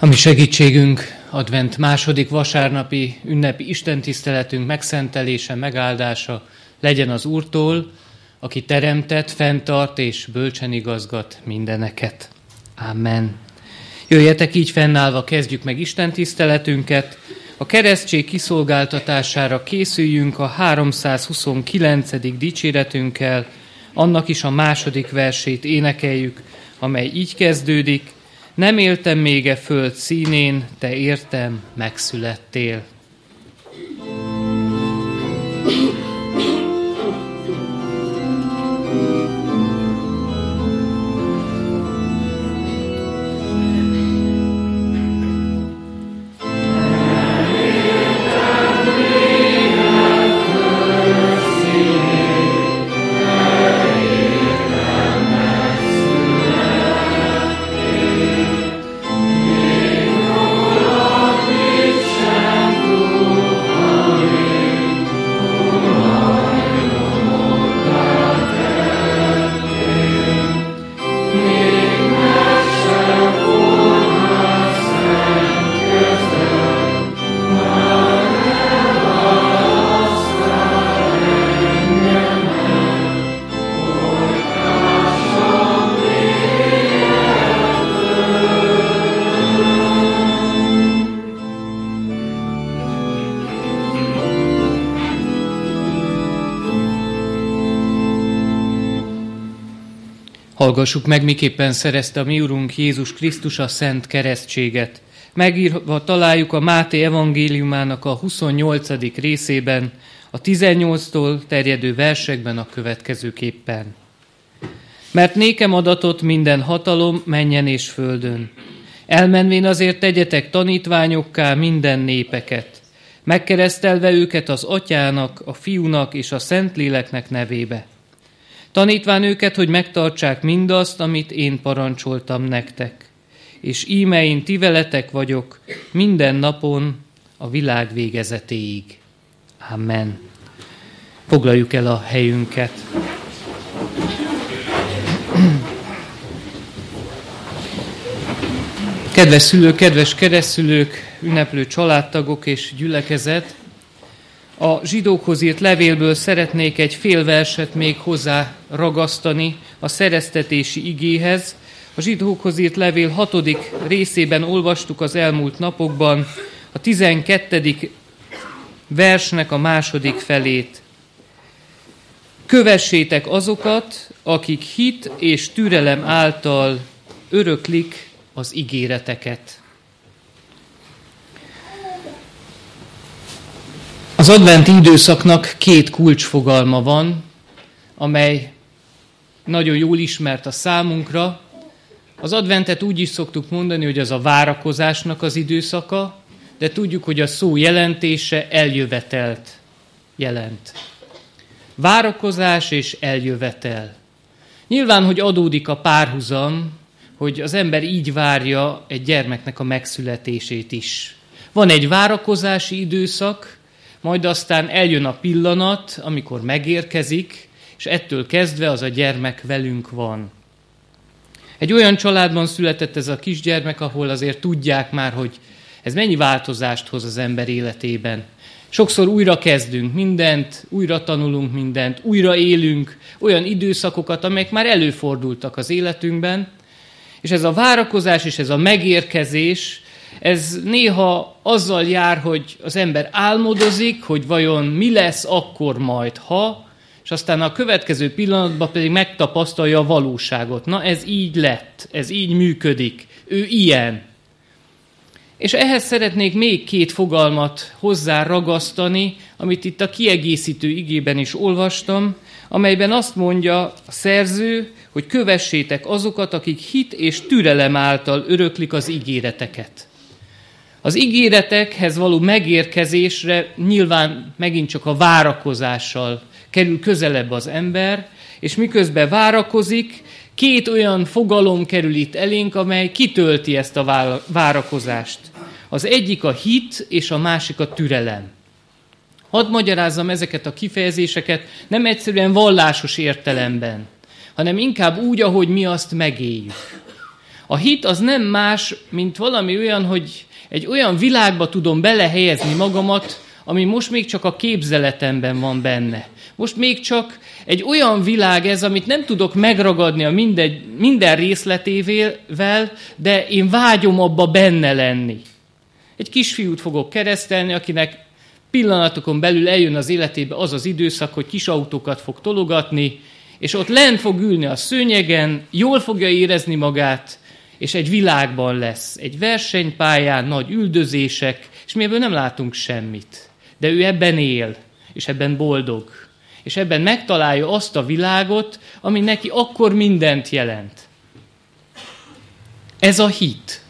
A mi segítségünk, advent második vasárnapi ünnepi istentiszteletünk megszentelése, megáldása legyen az Úrtól, aki teremtett, fenntart és bölcsen igazgat mindeneket. Amen. Jöjjetek, így fennállva kezdjük meg istentiszteletünket. A keresztség kiszolgáltatására készüljünk a 329. dicséretünkkel, annak is a második versét énekeljük, amely így kezdődik: nem éltem még e föld színén, te értem megszülettél. Hallgassuk meg, miképpen szerezte a mi Urunk Jézus Krisztus a szent keresztséget. Megírva találjuk a Máté evangéliumának a 28. részében, a 18-tól terjedő versekben a következőképpen. Mert nékem adatott minden hatalom menjen és földön. Elmenvén azért tegyetek tanítványokká minden népeket, megkeresztelve őket az Atyának, a Fiúnak és a Szentléleknek nevébe. Tanítván őket, hogy megtartsák mindazt, amit én parancsoltam nektek. És íme én ti veletek vagyok minden napon a világ végezetéig. Amen. Foglaljuk el a helyünket. Kedves szülők, kedves keresztszülők, ünneplő családtagok és gyülekezet, a zsidókhoz írt levélből szeretnék egy fél verset még hozzá ragasztani a szereztetési igéhez. A zsidókhoz írt levél 6. részében olvastuk az elmúlt napokban a 12. versnek a második felét. Kövessétek azokat, akik hit és türelem által öröklik az ígéreteket. Az adventi időszaknak 2 kulcsfogalma van, amely nagyon jól ismert a számunkra. Az adventet úgy is szoktuk mondani, hogy az a várakozásnak az időszaka, de tudjuk, hogy a szó jelentése eljövetelt jelent. Várakozás és eljövetel. Nyilván, hogy adódik a párhuzam, hogy az ember így várja egy gyermeknek a megszületését is. Van egy várakozási időszak, majd aztán eljön a pillanat, amikor megérkezik, és ettől kezdve az a gyermek velünk van. Egy olyan családban született ez a kisgyermek, ahol azért tudják már, hogy ez mennyi változást hoz az ember életében. Sokszor újra kezdünk mindent, újra tanulunk mindent, újra élünk olyan időszakokat, amelyek már előfordultak az életünkben, és ez a várakozás és ez a megérkezés, ez néha azzal jár, hogy az ember álmodozik, hogy vajon mi lesz akkor majd, ha, és aztán a következő pillanatban pedig megtapasztalja a valóságot. Na, ez így lett, ez így működik, ő ilyen. És ehhez szeretnék még 2 fogalmat hozzá ragasztani, amit itt a kiegészítő igében is olvastam, amelyben azt mondja a szerző, hogy kövessétek azokat, akik hit és türelem által öröklik az ígéreteket. Az ígéretekhez való megérkezésre nyilván megint csak a várakozással kerül közelebb az ember, és miközben várakozik, 2 olyan fogalom kerül itt elénk, amely kitölti ezt a várakozást. Az egyik a hit, és a másik a türelem. Hadd magyarázzam ezeket a kifejezéseket nem egyszerűen vallásos értelemben, hanem inkább úgy, ahogy mi azt megéljük. A hit az nem más, mint valami olyan, hogy egy olyan világba tudom belehelyezni magamat, ami most még csak a képzeletemben van benne. Most még csak egy olyan világ ez, amit nem tudok megragadni a minden részletével, de én vágyom abba benne lenni. Egy kisfiút fogok keresztelni, akinek pillanatokon belül eljön az életébe az az időszak, hogy kis autókat fog tologatni, és ott lent fog ülni a szőnyegen, jól fogja érezni magát, és egy világban lesz. Egy versenypályán, nagy üldözések, és mi ebből nem látunk semmit. De ő ebben él, és ebben boldog. És ebben megtalálja azt a világot, ami neki akkor mindent jelent. Ez a hit.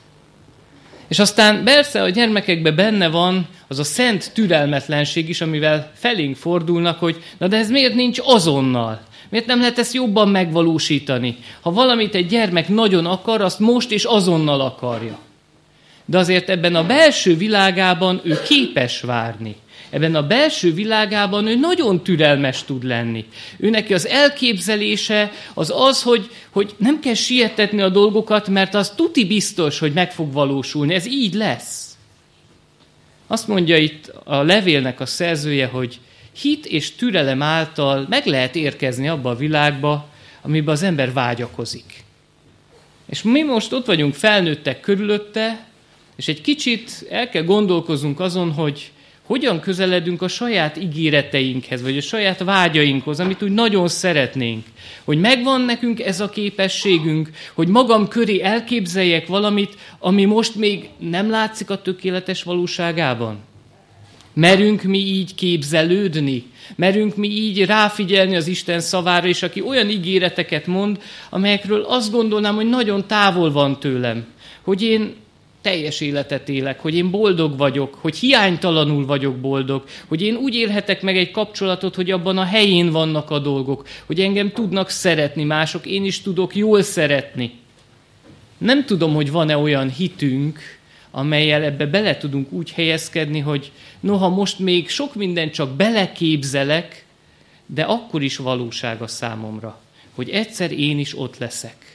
És aztán persze a gyermekekben benne van az a szent türelmetlenség is, amivel felénk fordulnak, hogy na de ez miért nincs azonnal? Miért nem lehet ezt jobban megvalósítani? Ha valamit egy gyermek nagyon akar, azt most és azonnal akarja. De azért ebben a belső világában ő képes várni. Ebben a belső világában ő nagyon türelmes tud lenni. Ő neki az elképzelése az, hogy nem kell sietetni a dolgokat, mert az tuti biztos, hogy meg fog valósulni. Ez így lesz. Azt mondja itt a levélnek a szerzője, hogy hit és türelem által meg lehet érkezni abba a világba, amiben az ember vágyakozik. És mi most ott vagyunk felnőttek körülötte, és egy kicsit el kell gondolkoznunk azon, hogy hogyan közeledünk a saját ígéreteinkhez, vagy a saját vágyainkhoz, amit úgy nagyon szeretnénk. Hogy megvan nekünk ez a képességünk, hogy magam köré elképzeljek valamit, ami most még nem látszik a tökéletes valóságában. Merünk mi így képzelődni? Merünk mi így ráfigyelni az Isten szavára, és aki olyan ígéreteket mond, amelyekről azt gondolnám, hogy nagyon távol van tőlem. Hogy én teljes életet élek, hogy én boldog vagyok, hogy hiánytalanul vagyok boldog, hogy én úgy élhetek meg egy kapcsolatot, hogy abban a helyén vannak a dolgok, hogy engem tudnak szeretni mások, én is tudok jól szeretni. Nem tudom, hogy van-e olyan hitünk, amellyel ebbe bele tudunk úgy helyezkedni, hogy noha most még sok mindent csak beleképzelek, de akkor is valóság a számomra, hogy egyszer én is ott leszek.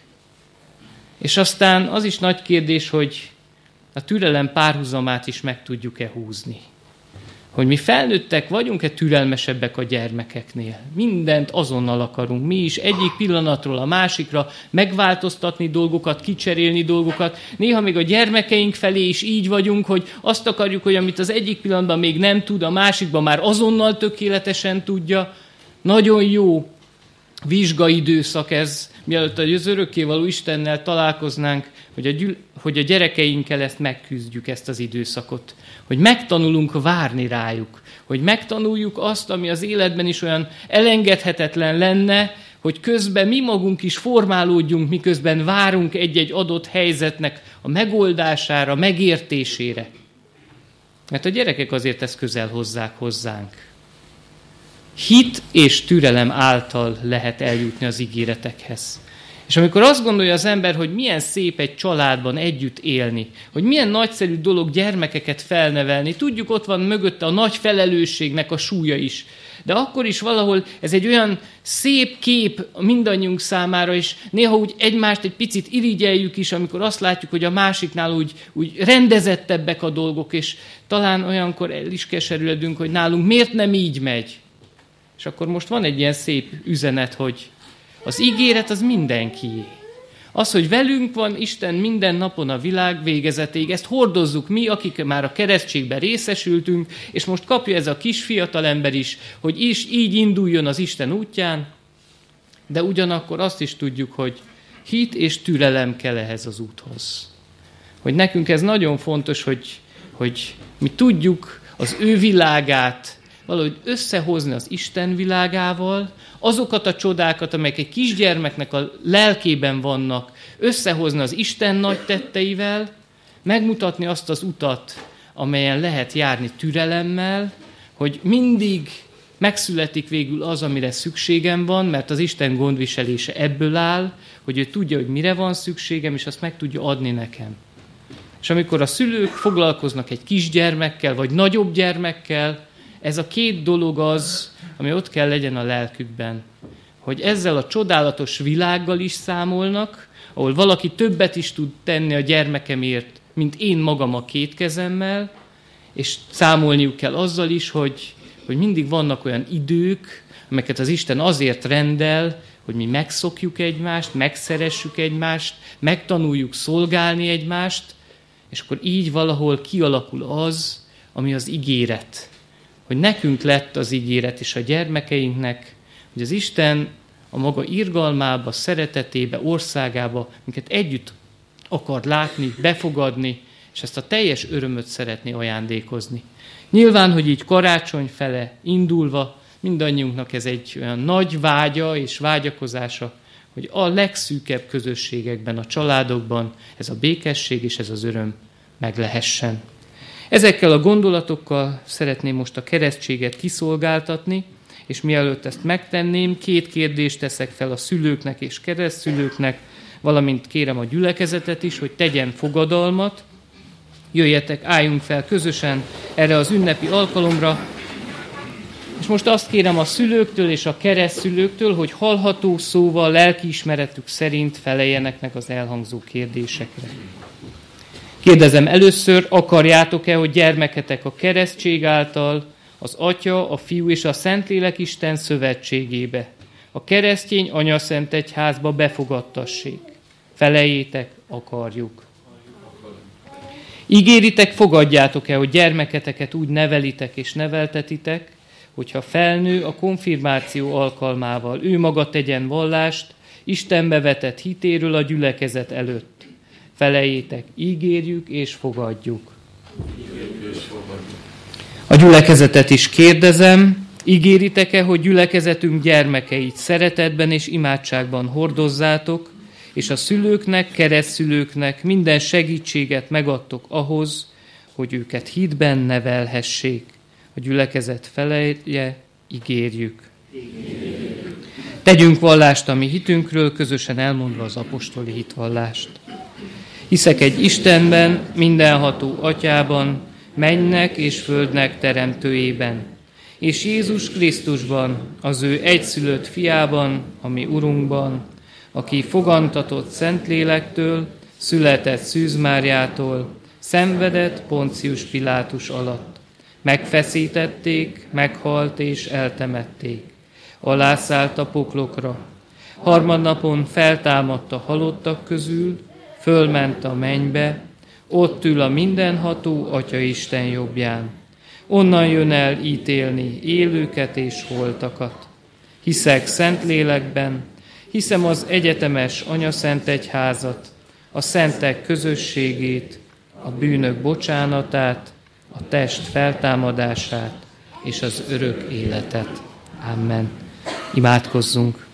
És aztán az is nagy kérdés, hogy a türelem párhuzamát is meg tudjuk-e húzni. Hogy mi felnőttek vagyunk-e türelmesebbek a gyermekeknél. Mindent azonnal akarunk. Mi is egyik pillanatról a másikra megváltoztatni dolgokat, kicserélni dolgokat. Néha még a gyermekeink felé is így vagyunk, hogy azt akarjuk, hogy amit az egyik pillanatban még nem tud, a másikban már azonnal tökéletesen tudja. Nagyon jó vizsgaidőszak ez, mielőtt az örökkévaló Istennel találkoznánk, hogy a gyerekeinkkel ezt megküzdjük, ezt az időszakot. Hogy megtanulunk várni rájuk. Hogy megtanuljuk azt, ami az életben is olyan elengedhetetlen lenne, hogy közben mi magunk is formálódjunk, miközben várunk egy-egy adott helyzetnek a megoldására, megértésére. Mert a gyerekek azért ezt közel hozzák hozzánk. Hit és türelem által lehet eljutni az ígéretekhez. És amikor azt gondolja az ember, hogy milyen szép egy családban együtt élni, hogy milyen nagyszerű dolog gyermekeket felnevelni, tudjuk, ott van mögötte a nagy felelősségnek a súlya is. De akkor is valahol ez egy olyan szép kép mindannyiunk számára, és néha úgy egymást egy picit irigyeljük is, amikor azt látjuk, hogy a másiknál úgy rendezettebbek a dolgok, és talán olyankor el is keserüledünk, hogy nálunk miért nem így megy. És akkor most van egy ilyen szép üzenet, hogy az ígéret az mindenkié. Az, hogy velünk van Isten minden napon a világ végezetéig, ezt hordozzuk mi, akik már a keresztségben részesültünk, és most kapja ez a kis fiatalember is, hogy is így induljon az Isten útján, de ugyanakkor azt is tudjuk, hogy hit és türelem kell ehhez az úthoz. Hogy nekünk ez nagyon fontos, hogy mi tudjuk az ő világát valahogy összehozni az Isten világával, azokat a csodákat, amelyek egy kisgyermeknek a lelkében vannak, összehozni az Isten nagy tetteivel, megmutatni azt az utat, amelyen lehet járni türelemmel, hogy mindig megszületik végül az, amire szükségem van, mert az Isten gondviselése ebből áll, hogy ő tudja, hogy mire van szükségem, és azt meg tudja adni nekem. És amikor a szülők foglalkoznak egy kisgyermekkel, vagy nagyobb gyermekkel, ez a két dolog az, ami ott kell legyen a lelkükben, hogy ezzel a csodálatos világgal is számolnak, ahol valaki többet is tud tenni a gyermekemért, mint én magam a két kezemmel, és számolniuk kell azzal is, hogy mindig vannak olyan idők, amelyeket az Isten azért rendel, hogy mi megszokjuk egymást, megszeressük egymást, megtanuljuk szolgálni egymást, és akkor így valahol kialakul az, ami az ígéret. Hogy nekünk lett az ígéret és a gyermekeinknek, hogy az Isten a maga irgalmába, szeretetébe, országába minket együtt akar látni, befogadni, és ezt a teljes örömöt szeretné ajándékozni. Nyilván, hogy így karácsony fele indulva, mindannyiunknak ez egy olyan nagy vágya és vágyakozása, hogy a legszűkebb közösségekben, a családokban ez a békesség és ez az öröm meglehessen. Ezekkel a gondolatokkal szeretném most a keresztséget kiszolgáltatni, és mielőtt ezt megtenném, 2 kérdést teszek fel a szülőknek és keresztszülőknek, valamint kérem a gyülekezetet is, hogy tegyen fogadalmat. Jöjjetek, álljunk fel közösen erre az ünnepi alkalomra. És most azt kérem a szülőktől és a keresztszülőktől, hogy hallható szóval, lelkiismeretük szerint feleljenek meg az elhangzó kérdésekre. Kérdezem először, akarjátok-e, hogy gyermeketek a keresztség által az Atya, a Fiú és a Szentlélek Isten szövetségébe, a keresztény Anyaszent Egyházba befogadtassék? Feleljétek, akarjuk. Ígéritek, fogadjátok-e, hogy gyermeketeket úgy nevelitek és neveltetitek, hogyha felnő, a konfirmáció alkalmával ő maga tegyen vallást Istenbe vetett hitéről a gyülekezet előtt? Feleljétek, ígérjük és fogadjuk. A gyülekezetet is kérdezem, ígéritek-e, hogy gyülekezetünk gyermekeit szeretetben és imádságban hordozzátok, és a szülőknek, keresztszülőknek minden segítséget megadtok ahhoz, hogy őket hitben nevelhessék? A gyülekezet felelje, ígérjük. Tegyünk vallást a mi hitünkről, közösen elmondva az apostoli hitvallást. Hiszek egy Istenben, mindenható Atyában, mennynek és földnek teremtőjében, és Jézus Krisztusban, az ő egyszülött fiában, a mi Urunkban, aki fogantatott Szentlélektől, született Szűz Máriától, szenvedett Poncius Pilátus alatt. Megfeszítették, meghalt és eltemették. Alászállt a poklokra. Harmadnapon feltámadt a halottak közül, fölment a mennybe, ott ül a mindenható Atya Isten jobbján. Onnan jön el ítélni élőket és holtakat. Hiszek Szentlélekben, hiszem az egyetemes Anyaszent Egyházat, a szentek közösségét, a bűnök bocsánatát, a test feltámadását és az örök életet. Amen. Imádkozzunk.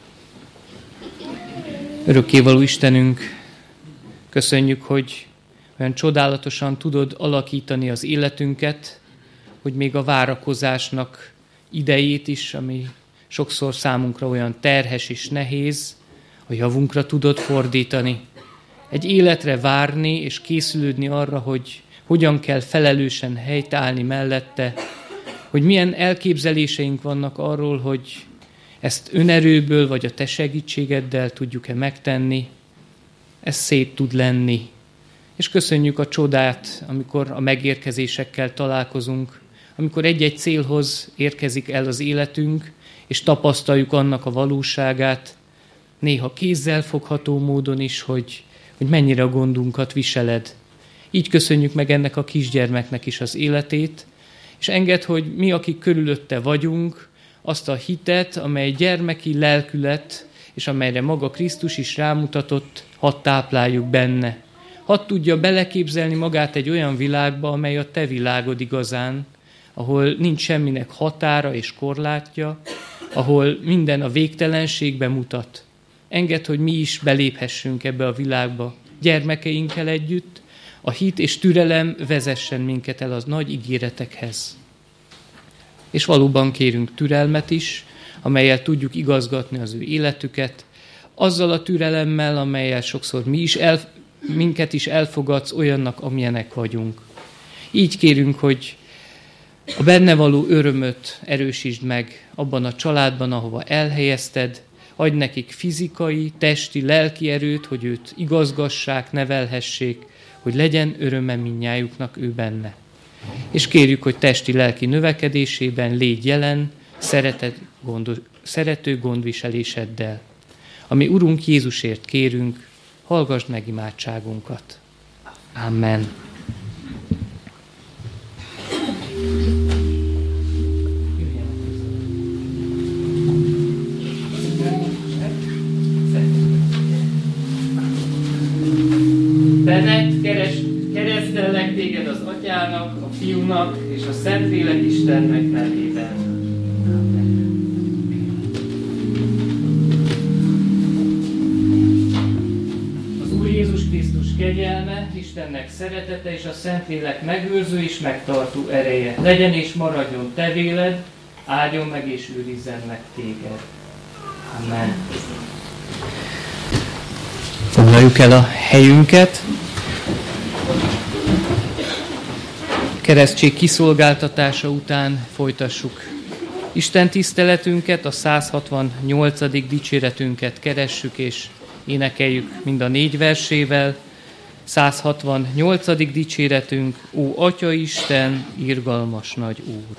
Örökkévaló Istenünk, köszönjük, hogy olyan csodálatosan tudod alakítani az életünket, hogy még a várakozásnak idejét is, ami sokszor számunkra olyan terhes és nehéz, a javunkra tudod fordítani. Egy életre várni és készülődni arra, hogy hogyan kell felelősen helytállni mellette, hogy milyen elképzeléseink vannak arról, hogy ezt önerőből vagy a te segítségeddel tudjuk-e megtenni. Ez szép tud lenni. És köszönjük a csodát, amikor a megérkezésekkel találkozunk, amikor egy-egy célhoz érkezik el az életünk, és tapasztaljuk annak a valóságát, néha kézzel fogható módon is, hogy mennyire a gondunkat viseled. Így köszönjük meg ennek a kisgyermeknek is az életét, és engedd, hogy mi, akik körülötte vagyunk, azt a hitet, amely gyermeki lelkület, és amelyre maga Krisztus is rámutatott, hadd tápláljuk benne. Hadd tudja beleképzelni magát egy olyan világba, amely a te világod igazán, ahol nincs semminek határa és korlátja, ahol minden a végtelenségbe mutat. Engedd, hogy mi is beléphessünk ebbe a világba gyermekeinkkel együtt, a hit és türelem vezessen minket el az nagy ígéretekhez. És valóban kérünk türelmet is, amellyel tudjuk igazgatni az ő életüket, azzal a türelemmel, amellyel sokszor minket is elfogadsz olyannak, amilyenek vagyunk. Így kérünk, hogy a benne való örömöt erősítsd meg abban a családban, ahova elhelyezted, Adj nekik fizikai, testi, lelki erőt, hogy őt igazgassák, nevelhessék, hogy legyen öröme mindnyájuknak ő benne. És kérjük, hogy testi-lelki növekedésében légy jelen, szerető gondviseléseddel. Ami Urunk Jézusért kérünk, hallgasd meg imádságunkat. Amen. Benned keresztellek téged az Atyának, a Fiúnak és a Szentlélek Istennek nevében. Az Úr Jézus Krisztus kegyelme, Istennek szeretete és a Szentlélek megőrző és megtartó ereje legyen és maradjon te véled, áldjon meg és őrizzen meg téged. Amen. Foglaljuk el a helyünket. Keresztség kiszolgáltatása után folytassuk Isten tiszteletünket, a 168. dicséretünket keressük és énekeljük mind a 4 versével. 168. dicséretünk: Ó Atya Isten, irgalmas nagy Úr!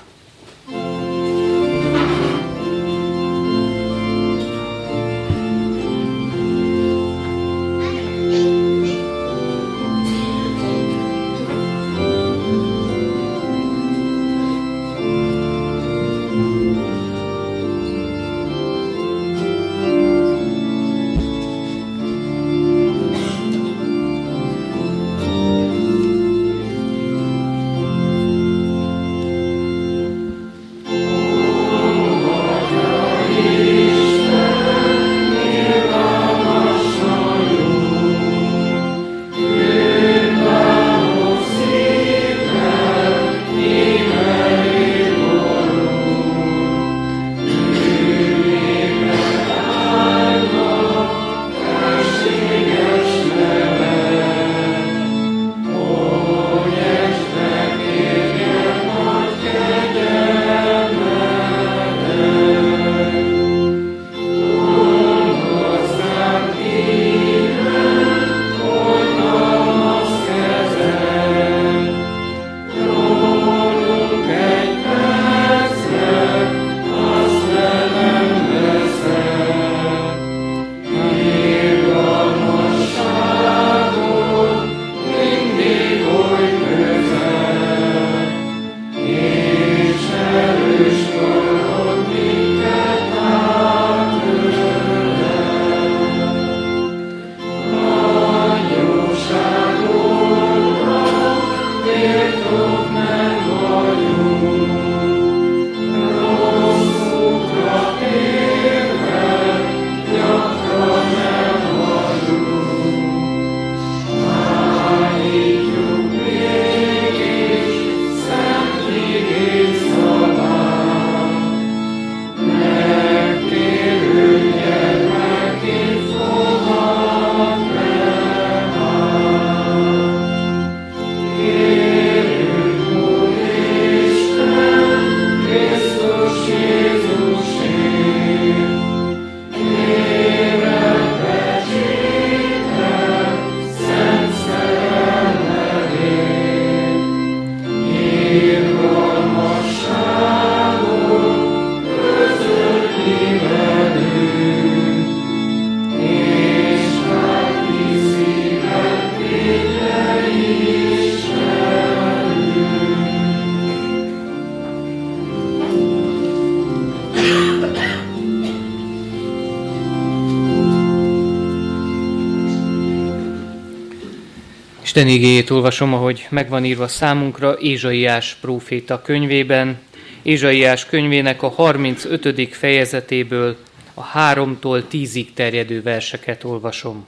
Isten igéjét olvasom, ahogy megvan írva számunkra Ézsaiás próféta könyvében. Ézsaiás könyvének a 35. fejezetéből a 3-tól 10-ig terjedő verseket olvasom.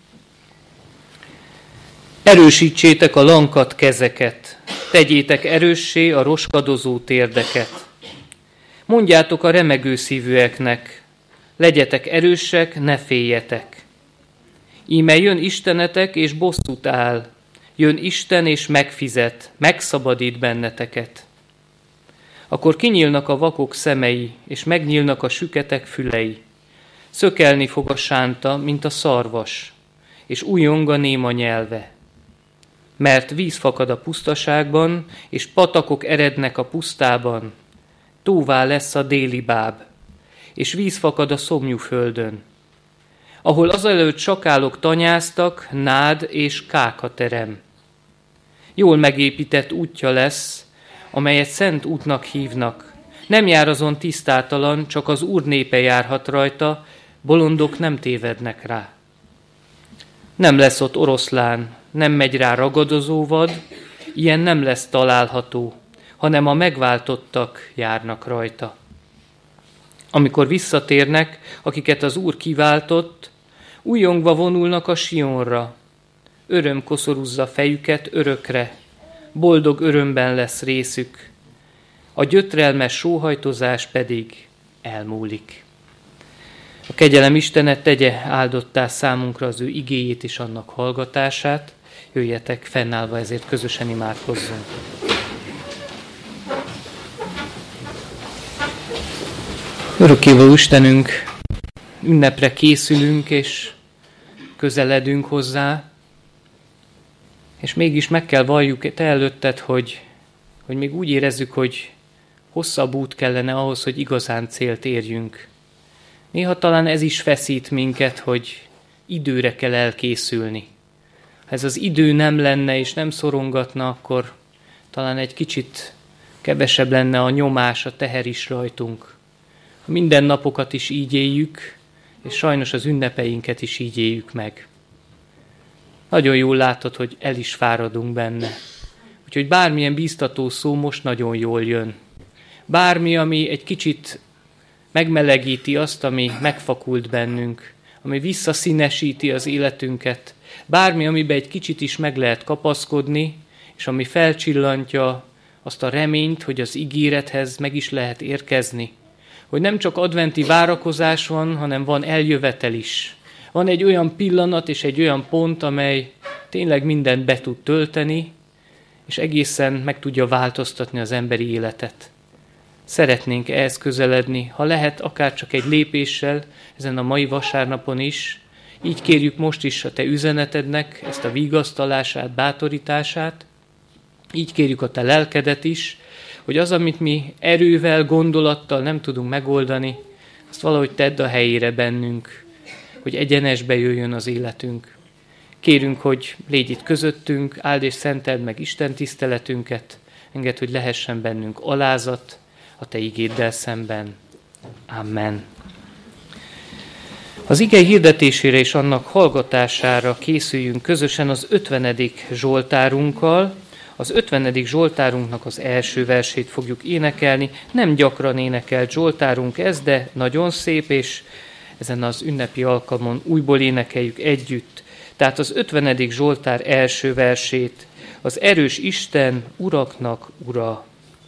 Erősítsétek a lankadt kezeket, tegyétek erőssé a roskadozó térdeket. Mondjátok a remegő szívűeknek, legyetek erősek, ne féljetek. Íme jön Istenetek, és bosszút áll. Jön Isten, és megfizet, megszabadít benneteket. Akkor kinyílnak a vakok szemei, és megnyílnak a süketek fülei. Szökelni fog a sánta, mint a szarvas, és újjong a néma nyelve. Mert víz fakad a pusztaságban, és patakok erednek a pusztában. Tóvá lesz a déli báb, és víz fakad a szomjú földön. Ahol azelőtt sakálok tanyáztak, nád és káka terem. Jól megépített útja lesz, amelyet szent útnak hívnak. Nem jár azon tisztátalan, csak az Úr népe járhat rajta, bolondok nem tévednek rá. Nem lesz ott oroszlán, nem megy rá ragadozó vad, ilyen nem lesz található, hanem a megváltottak járnak rajta. Amikor visszatérnek, akiket az Úr kiváltott, újjongva vonulnak a Sionra, öröm koszorúzza fejüket örökre, boldog örömben lesz részük, a gyötrelmes sóhajtozás pedig elmúlik. A kegyelem Istene tegye áldottá számunkra az ő igéjét és annak hallgatását. Jöjjetek, fennállva ezért közösen imádkozzunk. Örökkévaló Istenünk, ünnepre készülünk és közeledünk hozzá, és mégis meg kell valljuk te előtted, hogy még úgy érezzük, hogy hosszabb út kellene ahhoz, hogy igazán célt érjünk. Néha talán ez is feszít minket, hogy időre kell elkészülni. Ha ez az idő nem lenne és nem szorongatna, akkor talán egy kicsit kevesebb lenne a nyomás, a teher is rajtunk. A mindennapokat is így éljük, és sajnos az ünnepeinket is így éljük meg. Nagyon jól látod, hogy el is fáradunk benne. Úgyhogy bármilyen bíztató szó most nagyon jól jön. Bármi, ami egy kicsit megmelegíti azt, ami megfakult bennünk, ami visszaszínesíti az életünket, bármi, amiben egy kicsit is meg lehet kapaszkodni, és ami felcsillantja azt a reményt, hogy az ígérethez meg is lehet érkezni. Hogy nem csak adventi várakozás van, hanem van eljövetel is. Van egy olyan pillanat és egy olyan pont, amely tényleg mindent be tud tölteni, és egészen meg tudja változtatni az emberi életet. Szeretnénk ehhez közeledni, ha lehet, akár csak egy lépéssel, ezen a mai vasárnapon is. Így kérjük most is a te üzenetednek ezt a vigasztalását, bátorítását. Így kérjük a te lelkedet is, hogy az, amit mi erővel, gondolattal nem tudunk megoldani, azt valahogy tedd a helyére bennünk, hogy egyenesbe jöjjön az életünk. Kérünk, hogy légy itt közöttünk, áld és szenteld meg Isten tiszteletünket, engedd, hogy lehessen bennünk alázat a te igéddel szemben. Amen. Az ige hirdetésére és annak hallgatására készüljünk közösen az 50. Zsoltárunkkal. Az 50. Zsoltárunknak az első versét fogjuk énekelni. Nem gyakran énekelt Zsoltárunk ez, de nagyon szép, és ezen az ünnepi alkalmon újból énekeljük együtt. Tehát az 50. Zsoltár első versét, az erős Isten, uraknak ura.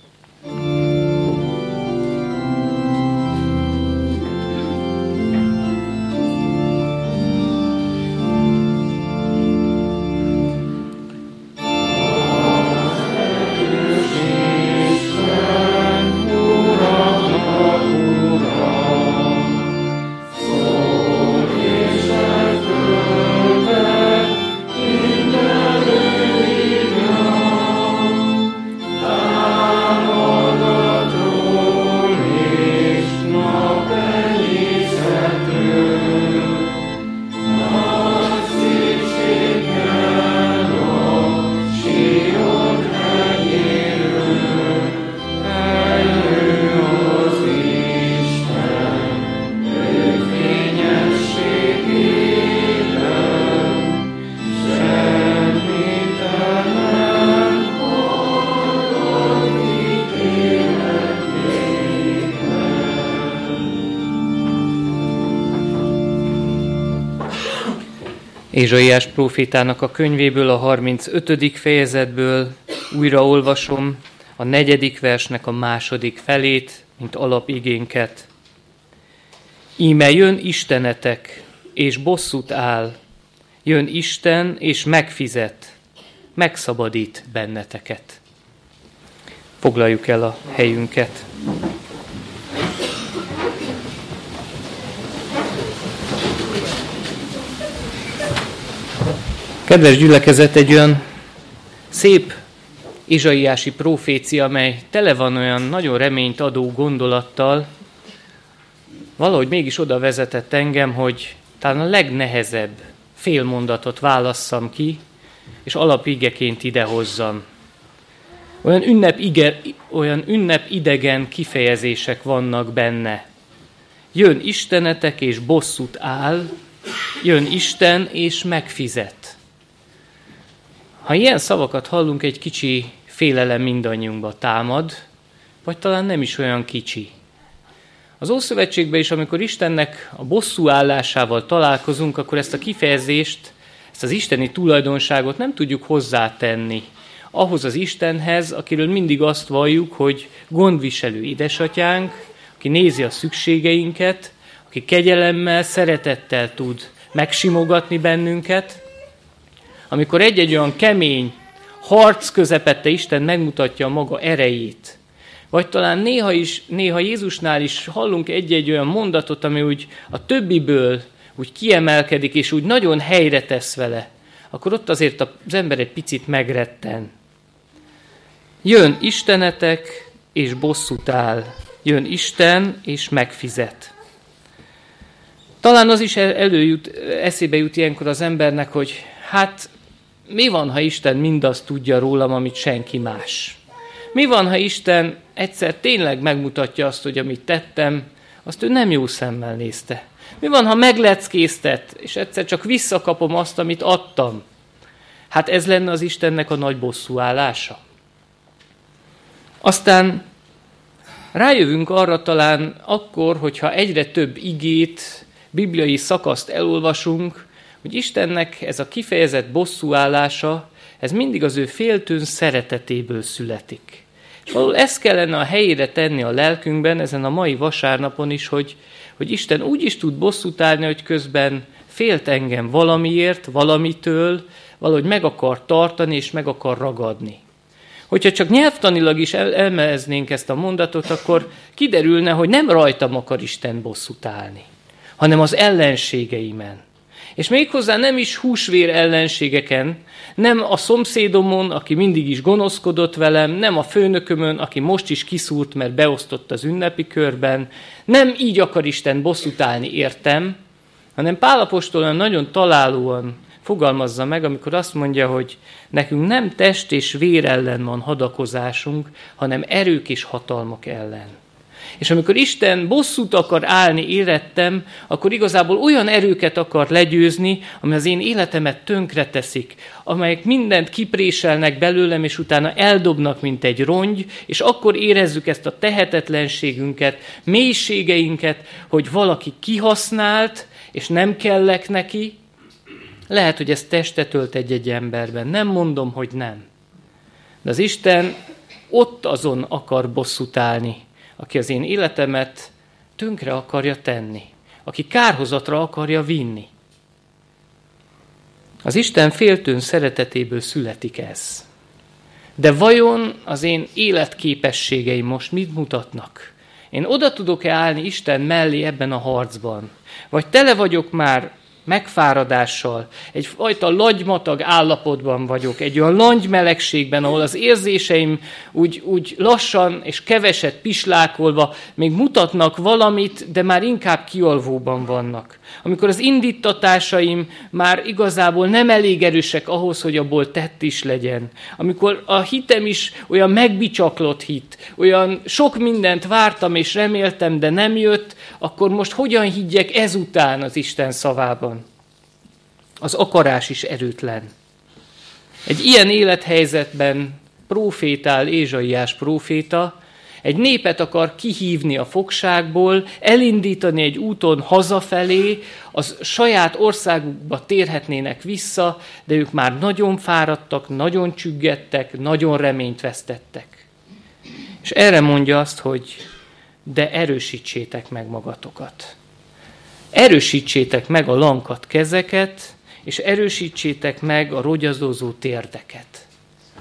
Ézsaiás prófétának a könyvéből, a 35. fejezetből újra olvasom a 4. versnek a 2. felét, mint alapigénket. Íme jön Istenetek, és bosszút áll, jön Isten, és megfizet, megszabadít benneteket. Foglaljuk el a helyünket. Kedves gyülekezet, egy olyan szép izsaiási profécia, amely tele van olyan nagyon reményt adó gondolattal, valahogy mégis oda vezetett engem, hogy talán a legnehezebb félmondatot válasszam ki, és alapigeként idehozzam. Olyan ünnepidegen kifejezések vannak benne. Jön Istenetek és bosszút áll, jön Isten és megfizet. Ha ilyen szavakat hallunk, egy kicsi félelem mindannyiunkba támad, vagy talán nem is olyan kicsi. Az Ószövetségben is, amikor Istennek a bosszú állásával találkozunk, akkor ezt a kifejezést, ezt az isteni tulajdonságot nem tudjuk hozzátenni ahhoz az Istenhez, akiről mindig azt valljuk, hogy gondviselő édesatyánk, aki nézi a szükségeinket, aki kegyelemmel, szeretettel tud megsimogatni bennünket. Amikor egy-egy olyan kemény harc közepette Isten megmutatja a maga erejét, vagy talán néha Jézusnál is hallunk egy-egy olyan mondatot, ami úgy a többiből úgy kiemelkedik, és úgy nagyon helyre tesz vele, akkor ott azért az ember egy picit megretten. Jön Istenetek, és bosszút áll. Jön Isten, és megfizet. Talán az is eszébe jut ilyenkor az embernek, hogy hát mi van, ha Isten mindazt tudja rólam, amit senki más? Mi van, ha Isten egyszer tényleg megmutatja azt, hogy amit tettem, azt ő nem jó szemmel nézte? Mi van, ha megleckéztet, és egyszer csak visszakapom azt, amit adtam? Hát ez lenne az Istennek a nagy bosszúállása. Aztán rájövünk arra talán akkor, hogyha egyre több igét, bibliai szakaszt elolvasunk, hogy Istennek ez a kifejezett bosszúállása, ez mindig az ő féltőn szeretetéből születik. És valahol ezt kellene a helyére tenni a lelkünkben, ezen a mai vasárnapon is, hogy Isten úgy is tud bosszút állni, hogy közben félt engem valamiért, valamitől, valahogy meg akar tartani és meg akar ragadni. Hogyha csak nyelvtanilag is elmeznénk ezt a mondatot, akkor kiderülne, hogy nem rajtam akar Isten bosszút állni, hanem az ellenségeimen. És méghozzá nem is húsvér ellenségeken, nem a szomszédomon, aki mindig is gonoszkodott velem, nem a főnökömön, aki most is kiszúrt, mert beosztott az ünnepi körben, nem így akar Isten bosszút állni értem, hanem Pál apostol olyan nagyon találóan fogalmazza meg, amikor azt mondja, hogy nekünk nem test és vér ellen van hadakozásunk, hanem erők és hatalmak ellen. És amikor Isten bosszút akar állni érettem, akkor igazából olyan erőket akar legyőzni, ami az én életemet tönkreteszik, amelyek mindent kipréselnek belőlem, és utána eldobnak, mint egy rongy, és akkor érezzük ezt a tehetetlenségünket, mélységeinket, hogy valaki kihasznált, és nem kellek neki. Lehet, hogy ez testet ölt egy-egy emberben. Nem mondom, hogy nem. De az Isten ott azon akar bosszút állni, aki az én életemet tönkre akarja tenni, aki kárhozatra akarja vinni. Az Isten féltőn szeretetéből születik ez. De vajon az én életképességeim most mit mutatnak? Én oda tudok-e állni Isten mellé ebben a harcban? Vagy tele vagyok már megfáradással, egyfajta lagymatag állapotban vagyok, egy olyan langymelegségben, ahol az érzéseim úgy lassan és keveset pislákolva még mutatnak valamit, de már inkább kialvóban vannak. Amikor az indítatásaim már igazából nem elég erősek ahhoz, hogy abból tett is legyen. Amikor a hitem is olyan megbicsaklott hit, olyan sok mindent vártam és reméltem, de nem jött, akkor most hogyan higgyek ezután az Isten szavában? Az akarás is erőtlen. Egy ilyen élethelyzetben prófétál Ézsaiás próféta, egy népet akar kihívni a fogságból, elindítani egy úton hazafelé, az saját országukba térhetnének vissza, de ők már nagyon fáradtak, nagyon csüggettek, nagyon reményt vesztettek. És erre mondja azt, hogy de erősítsétek meg magatokat. Erősítsétek meg a lankadt kezeket, és erősítsétek meg a rogyazózó térdeket.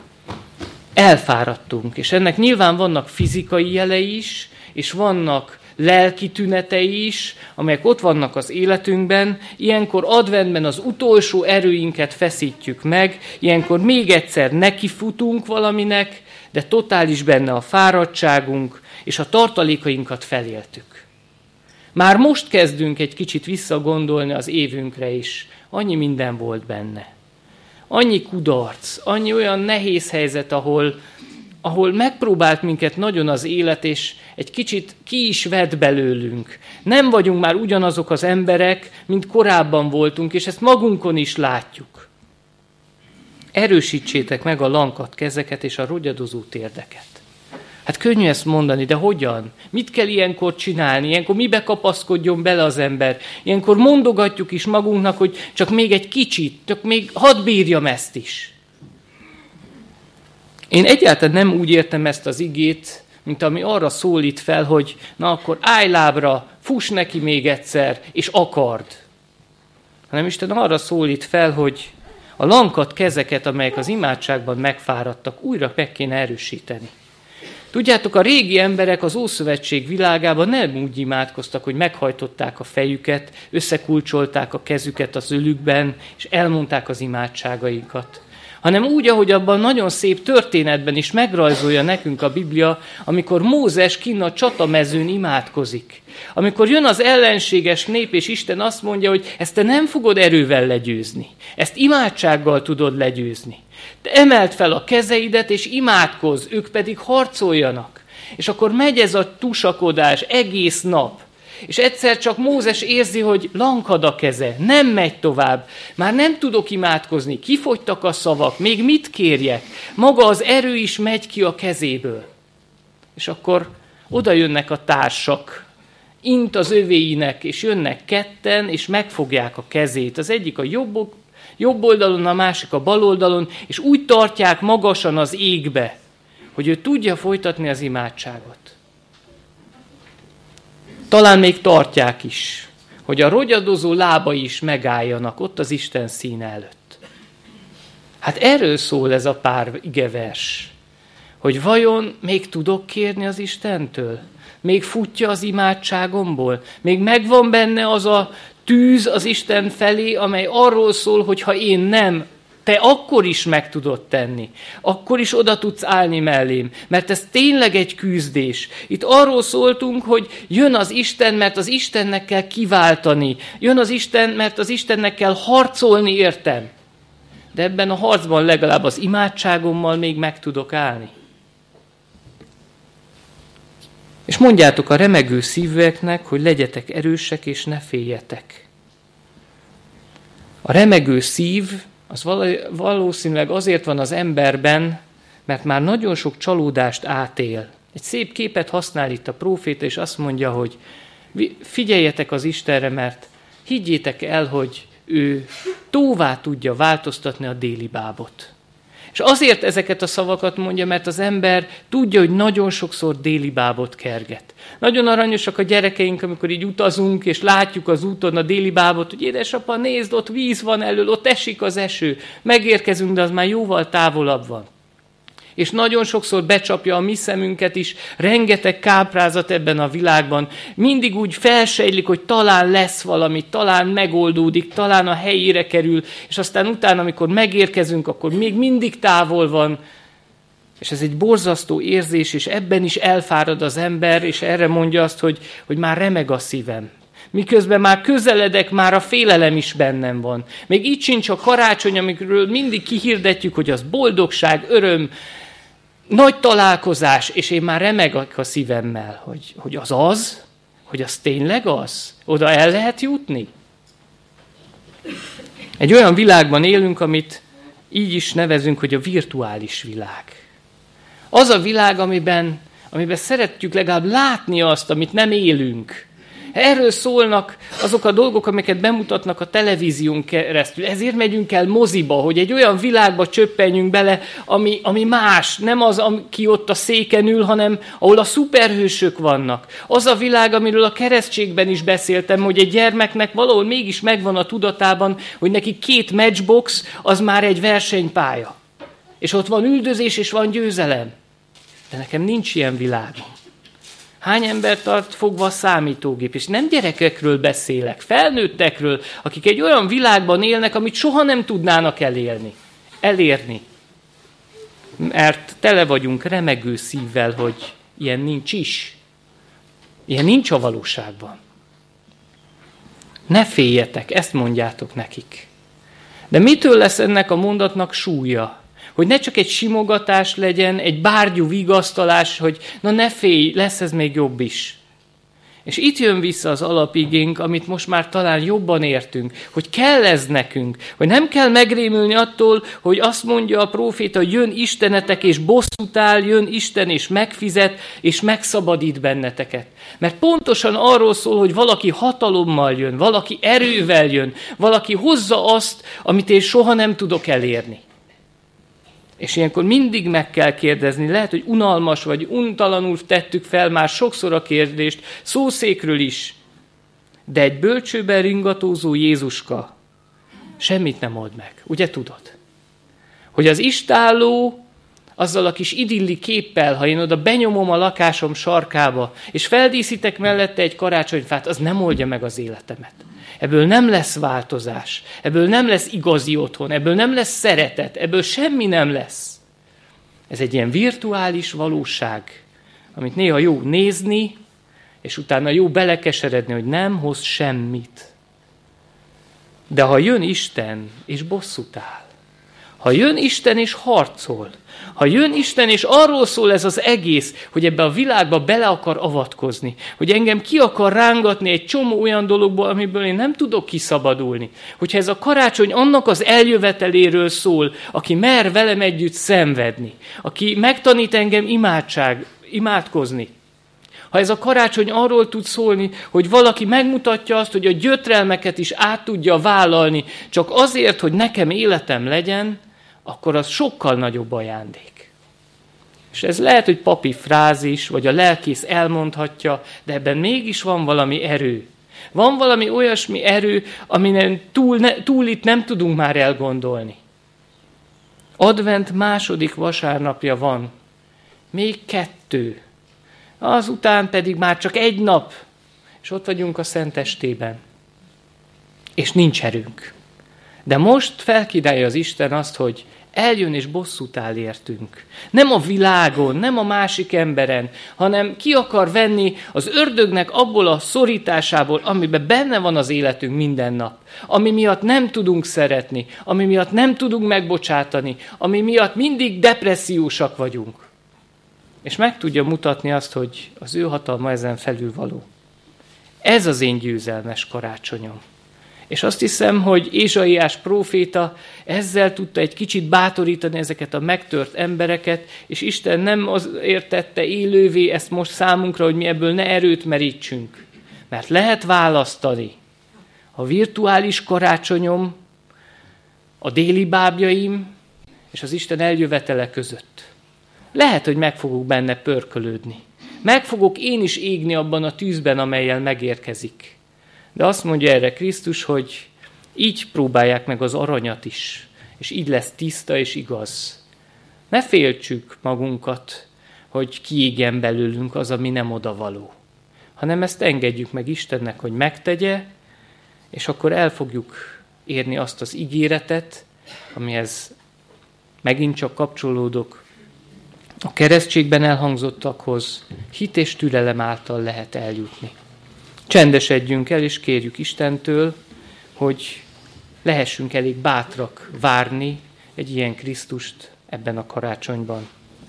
Elfáradtunk, és ennek nyilván vannak fizikai jelei is, és vannak lelki tünetei is, amelyek ott vannak az életünkben. Ilyenkor adventben az utolsó erőinket feszítjük meg, ilyenkor még egyszer nekifutunk valaminek, de totális benne a fáradtságunk, és a tartalékainkat feléltük. Már most kezdünk egy kicsit visszagondolni az évünkre is. Annyi minden volt benne. Annyi kudarc, annyi olyan nehéz helyzet, ahol megpróbált minket nagyon az élet, és egy kicsit ki is vett belőlünk. Nem vagyunk már ugyanazok az emberek, mint korábban voltunk, és ezt magunkon is látjuk. Erősítsétek meg a lankadt kezeket és a rogyadozó térdeket. Hát könnyű ezt mondani, de hogyan? Mit kell ilyenkor csinálni? Ilyenkor mibe kapaszkodjon bele az ember? Ilyenkor mondogatjuk is magunknak, hogy csak még egy kicsit, csak még hadd bírjam ezt is. Én egyáltalán nem úgy értem ezt az igét, mint ami arra szólít fel, hogy na akkor állj lábra, fuss neki még egyszer, és akard. Hanem Isten arra szólít fel, hogy a lankadt kezeket, amelyek az imádságban megfáradtak, újra meg kéne erősíteni. Tudjátok, a régi emberek az Ószövetség világában nem úgy imádkoztak, hogy meghajtották a fejüket, összekulcsolták a kezüket az ölükben, és elmondták az imádságaikat. Hanem úgy, ahogy abban nagyon szép történetben is megrajzolja nekünk a Biblia, amikor Mózes kinn a csatamezőn imádkozik. Amikor jön az ellenséges nép, és Isten azt mondja, hogy ezt te nem fogod erővel legyőzni. Ezt imádsággal tudod legyőzni. Te emeld fel a kezeidet, és imádkozz, ők pedig harcoljanak. És akkor megy ez a tusakodás egész nap. És egyszer csak Mózes érzi, hogy lankad a keze, nem megy tovább. Már nem tudok imádkozni, kifogytak a szavak, még mit kérjek? Maga az erő is megy ki a kezéből. És akkor oda jönnek a társak, int az övéinek, és jönnek ketten, és megfogják a kezét. Az egyik a jobb oldalon, a másik a bal oldalon, és úgy tartják magasan az égbe, hogy ő tudja folytatni az imádságot. Talán még tartják is, hogy a rogyadozó lábai is megálljanak ott az Isten színe előtt. Hát erről szól ez a pár igevers, hogy vajon még tudok kérni az Istentől? Még futja az imádságomból? Még megvan benne az a tűz az Isten felé, amely arról szól, hogy ha én nem, te akkor is meg tudod tenni. Akkor is oda tudsz állni mellém. Mert ez tényleg egy küzdés. Itt arról szóltunk, hogy jön az Isten, mert az Istennek kell kiváltani. Jön az Isten, mert az Istennek kell harcolni értem. De ebben a harcban legalább az imádságommal még meg tudok állni. És mondjátok a remegő szívűeknek, hogy legyetek erősek és ne féljetek. A remegő szív az valószínűleg azért van az emberben, mert már nagyon sok csalódást átél. Egy szép képet használ itt a próféta, és azt mondja, hogy figyeljetek az Istenre, mert higgyétek el, hogy ő tóvá tudja változtatni a déli bábot. És azért ezeket a szavakat mondja, mert az ember tudja, hogy nagyon sokszor déli bábot kerget. Nagyon aranyosak a gyerekeink, amikor így utazunk, és látjuk az úton a déli bábot, hogy édesapa, nézd, ott víz van elől, ott esik az eső. Megérkezünk, de az már jóval távolabb van. És nagyon sokszor becsapja a mi szemünket is, rengeteg káprázat ebben a világban. Mindig úgy felsejlik, hogy talán lesz valami, talán megoldódik, talán a helyére kerül, és aztán utána, amikor megérkezünk, akkor még mindig távol van. És ez egy borzasztó érzés, és ebben is elfárad az ember, és erre mondja azt, hogy már remeg a szívem. Miközben már közeledek, már a félelem is bennem van. Még így sincs a karácsony, amikről mindig kihirdetjük, hogy az boldogság, öröm, nagy találkozás, és én már remegek a szívemmel, hogy hogy az tényleg az? Oda el lehet jutni? Egy olyan világban élünk, amit így is nevezünk, hogy a virtuális világ. Az a világ, amiben szeretjük legalább látni azt, amit nem élünk. Erről szólnak azok a dolgok, amiket bemutatnak a televízión keresztül. Ezért megyünk el moziba, hogy egy olyan világba csöppenjünk bele, ami más. Nem az, aki ott a széken ül, hanem ahol a szuperhősök vannak. Az a világ, amiről a keresztségben is beszéltem, hogy egy gyermeknek valahol mégis megvan a tudatában, hogy neki 2 matchbox, az már egy versenypálya. És ott van üldözés, és van győzelem. De nekem nincs ilyen világom. Hány ember tart fogva a számítógép? És nem gyerekekről beszélek, felnőttekről, akik egy olyan világban élnek, amit soha nem tudnának elérni. Mert tele vagyunk remegő szívvel, hogy ilyen nincs is. Ilyen nincs a valóságban. Ne féljetek, ezt mondjátok nekik. De mitől lesz ennek a mondatnak súlya? Hogy ne csak egy simogatás legyen, egy bárgyú vigasztalás, hogy na ne félj, lesz ez még jobb is. És itt jön vissza az alapigénk, amit most már talán jobban értünk, hogy kell ez nekünk, hogy nem kell megrémülni attól, hogy azt mondja a próféta, hogy jön Istenetek és bosszút áll, jön Isten és megfizet, és megszabadít benneteket. Mert pontosan arról szól, hogy valaki hatalommal jön, valaki erővel jön, valaki hozza azt, amit én soha nem tudok elérni. És ilyenkor mindig meg kell kérdezni, lehet, hogy unalmas vagy untalanul tettük fel már sokszor a kérdést, szószékről is, de egy bölcsőben ringatózó Jézuska semmit nem old meg. Ugye tudod? Hogy az istálló azzal a kis idilli képpel, ha én oda benyomom a lakásom sarkába, és feldíszítek mellette egy karácsonyfát, az nem oldja meg az életemet. Ebből nem lesz változás, ebből nem lesz igazi otthon, ebből nem lesz szeretet, ebből semmi nem lesz. Ez egy ilyen virtuális valóság, amit néha jó nézni, és utána jó belekeseredni, hogy nem hoz semmit. De ha jön Isten, és bosszút áll, ha jön Isten, és harcol, ha jön Isten, és arról szól ez az egész, hogy ebbe a világba bele akar avatkozni, hogy engem ki akar rángatni egy csomó olyan dologból, amiből én nem tudok kiszabadulni. Hogyha ez a karácsony annak az eljöveteléről szól, aki mer velem együtt szenvedni, aki megtanít engem imádkozni. Ha ez a karácsony arról tud szólni, hogy valaki megmutatja azt, hogy a gyötrelmeket is át tudja vállalni, csak azért, hogy nekem életem legyen, akkor az sokkal nagyobb ajándék. És ez lehet, hogy papi frázis, vagy a lelkész elmondhatja, de ebben mégis van valami erő. Van valami olyasmi erő, aminen túl itt nem tudunk már elgondolni. Advent második vasárnapja van, még 2. Azután pedig már csak 1 nap, és ott vagyunk a Szentestében. És nincs erőnk. De most felkínálja az Isten azt, hogy eljön és bosszút áll értünk. Nem a világon, nem a másik emberen, hanem ki akar venni az ördögnek abból a szorításából, amiben benne van az életünk minden nap. Ami miatt nem tudunk szeretni, ami miatt nem tudunk megbocsátani, ami miatt mindig depressziósak vagyunk. És meg tudja mutatni azt, hogy az ő hatalma ezen felülvaló. Ez az én győzelmes karácsonyom. És azt hiszem, hogy Ézsaiás próféta ezzel tudta egy kicsit bátorítani ezeket a megtört embereket, és Isten nem azért tette élővé ezt most számunkra, hogy mi ebből ne erőt merítsünk. Mert lehet választani a virtuális karácsonyom, a déli bábjaim és az Isten eljövetele között. Lehet, hogy meg fogok benne pörkölődni. Meg fogok én is égni abban a tűzben, amellyel megérkezik. De azt mondja erre Krisztus, hogy így próbálják meg az aranyat is, és így lesz tiszta és igaz. Ne féltsük magunkat, hogy kiégjen belőlünk az, ami nem odavaló, hanem ezt engedjük meg Istennek, hogy megtegye, és akkor el fogjuk érni azt az ígéretet, amihez megint csak kapcsolódok a keresztségben elhangzottakhoz, hit és türelem által lehet eljutni. Csendesedjünk el, és kérjük Istentől, hogy lehessünk elég bátrak várni egy ilyen Krisztust ebben a karácsonyban.